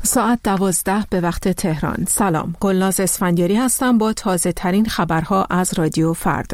ساعت 12 به وقت تهران. سلام، گلناز اسفندیاری هستم با تازه ترین خبرها از رادیو فردا.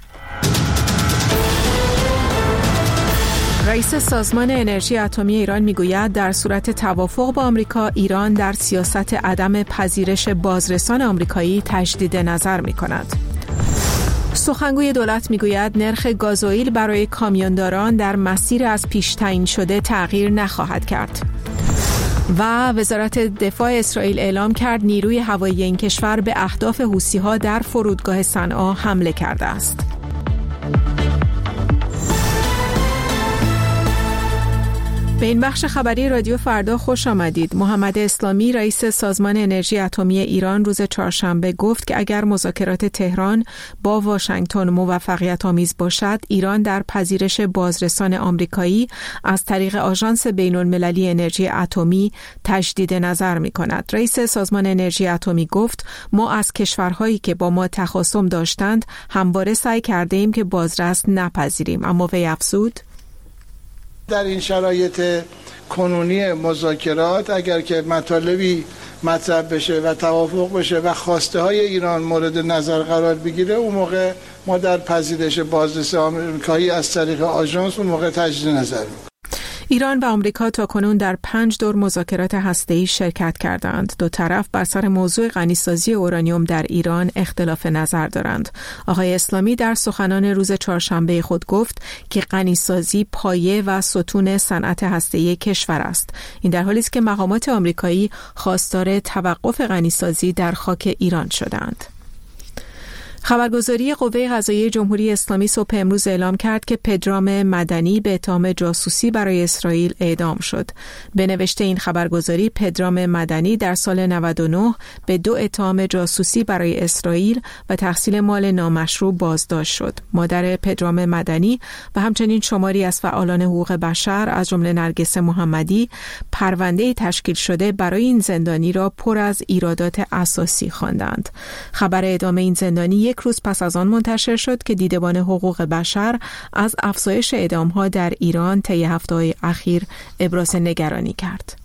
رئیس سازمان انرژی اتمی ایران میگوید در صورت توافق با آمریکا، ایران در سیاست عدم پذیرش بازرسان آمریکایی تجدید نظر می‌کند. سخنگوی دولت میگوید نرخ گازوئیل برای کامیونداران در مسیر از پیش تعیین شده تغییر نخواهد کرد. و وزارت دفاع اسرائیل اعلام کرد نیروی هوایی این کشور به اهداف حوثی‌ها در فرودگاه صنعا حمله کرده است. به این بخش خبری رادیو فردا خوش آمدید. محمد اسلامی رئیس سازمان انرژی اتمی ایران روز چهارشنبه گفت که اگر مذاکرات تهران با واشنگتن موفقیت آمیز باشد، ایران در پذیرش بازرسان آمریکایی از طریق آژانس بین‌المللی انرژی اتمی تجدید نظر می‌کند. رئیس سازمان انرژی اتمی گفت ما از کشورهایی که با ما تخاصم داشتند همواره سعی کرده‌ایم که بازرس نپذیریم، اما وی افزود در این شرایط کنونی مذاکرات اگر که مطالبی مطرح بشه و توافق بشه و خواسته های ایران مورد نظر قرار بگیره، اون موقع ما در پذیرش بازرس آمریکایی از طریق آژانس اون موقع تجدید نظر میکنیم. ایران و آمریکا تاکنون در 5 دور مذاکرات هسته‌ای شرکت کردند. دو طرف بر سر موضوع غنیسازی اورانیوم در ایران اختلاف نظر دارند. آقای اسلامی در سخنان روز چهارشنبه خود گفت که غنیسازی پایه و ستون صنعت هسته‌ای کشور است. این در حالی است که مقامات آمریکایی خواستار توقف غنیسازی در خاک ایران شدند. خبرگزاری قوه قضاییه جمهوری اسلامی صبح امروز اعلام کرد که پدرام مدنی به اتهام جاسوسی برای اسرائیل اعدام شد. به نوشته این خبرگزاری، پدرام مدنی در سال 99 به 2 اتهام جاسوسی برای اسرائیل و تحصیل مال نامشروع بازداشت شد. مادر پدرام مدنی و همچنین شماری از فعالان حقوق بشر از جمله نرگس محمدی پرونده تشکیل شده برای این زندانی را پر از ایرادات اساسی خواندند. خبر اعدام این زندانی یک روز پس از آن منتشر شد که دیدبان حقوق بشر از افزایش اعدام‌ها در ایران طی هفته‌های اخیر ابراز نگرانی کرد.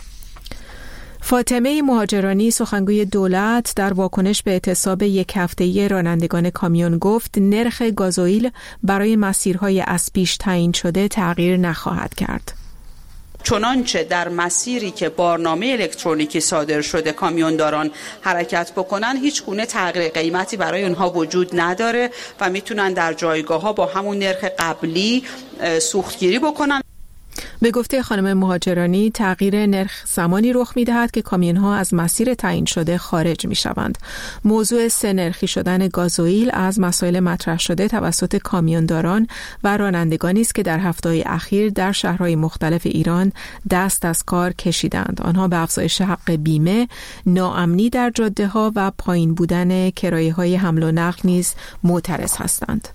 فاطمه مهاجرانی سخنگوی دولت در واکنش به اعتصاب یک هفته‌ای رانندگان کامیون گفت نرخ گازوئیل برای مسیرهای از پیش تعیین شده تغییر نخواهد کرد. چنانچه در مسیری که بارنامه الکترونیکی صادر شده کامیونداران حرکت بکنن، هیچ گونه تغییر قیمتی برای اونها وجود نداره و میتونن در جایگاه‌ها با همون نرخ قبلی سوختگیری بکنن. به گفته خانم مهاجرانی، تغییر نرخ زمانی رخ می‌دهد که کامیون‌ها از مسیر تعیین شده خارج می‌شوند. موضوع سه‌نرخی شدن گازوئیل از مسائل مطرح شده توسط کامیونداران و رانندگانی است که در هفته‌های اخیر در شهرهای مختلف ایران دست از کار کشیدند. آنها به افزایش حق بیمه، ناامنی در جاده‌ها و پایین بودن کرایه‌های حمل و نقل نیز معترض هستند.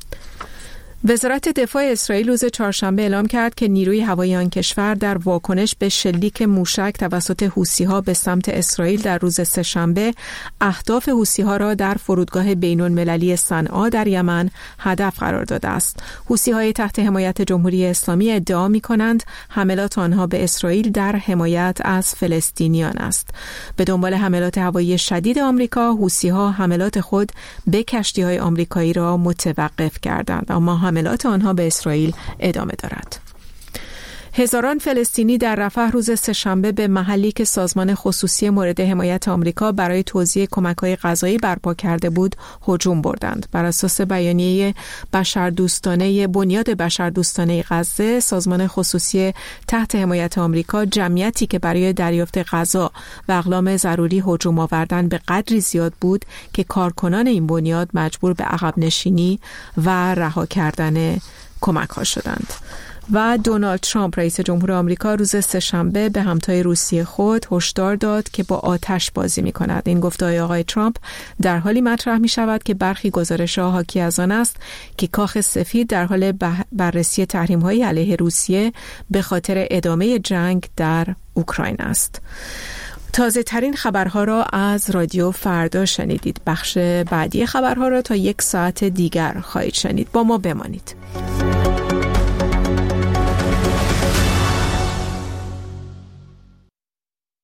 وزارت دفاع اسرائیل روز چهارشنبه اعلام کرد که نیروی هوایی آن کشور در واکنش به شلیک موشک توسط حوثی‌ها به سمت اسرائیل در روز سه‌شنبه اهداف حوثی‌ها را در فرودگاه بین‌المللی صنعا در یمن هدف قرار داده است. حوثی‌های تحت حمایت جمهوری اسلامی ادعا می‌کنند حملات آنها به اسرائیل در حمایت از فلسطینیان است. به دنبال حملات هوایی شدید آمریکا، حوثی‌ها حملات خود به کشتی‌های آمریکایی را متوقف کردند، اما حملات آنها به اسرائیل ادامه دارد. هزاران فلسطینی در رفح روز سه‌شنبه به محلی که سازمان خصوصی مورد حمایت آمریکا برای توزیع کمک‌های غذایی برپا کرده بود هجوم بردند. بر اساس بیانیه بشردوستانه بنیاد بشردوستانه غزه، سازمان خصوصی تحت حمایت آمریکا جمعیتی که برای دریافت غذا و اقلام ضروری هجوم آوردن به قدری زیاد بود که کارکنان این بنیاد مجبور به عقب نشینی و رها کردن کمک‌ها شدند. و دونالد ترامپ رئیس جمهور آمریکا روز سه‌شنبه به همتای روسیه خود هشدار داد که با آتش بازی می‌کند. این گفته آقای ترامپ در حالی مطرح می‌شود که برخی گزارش‌ها حاکی از آن است که کاخ سفید در حال بررسی تحریم‌های علیه روسیه به خاطر ادامه جنگ در اوکراین است. تازه ترین خبرها را از رادیو فردا شنیدید. بخش بعدی خبرها را تا 1 ساعت دیگر خواهید شنید. با ما بمانید.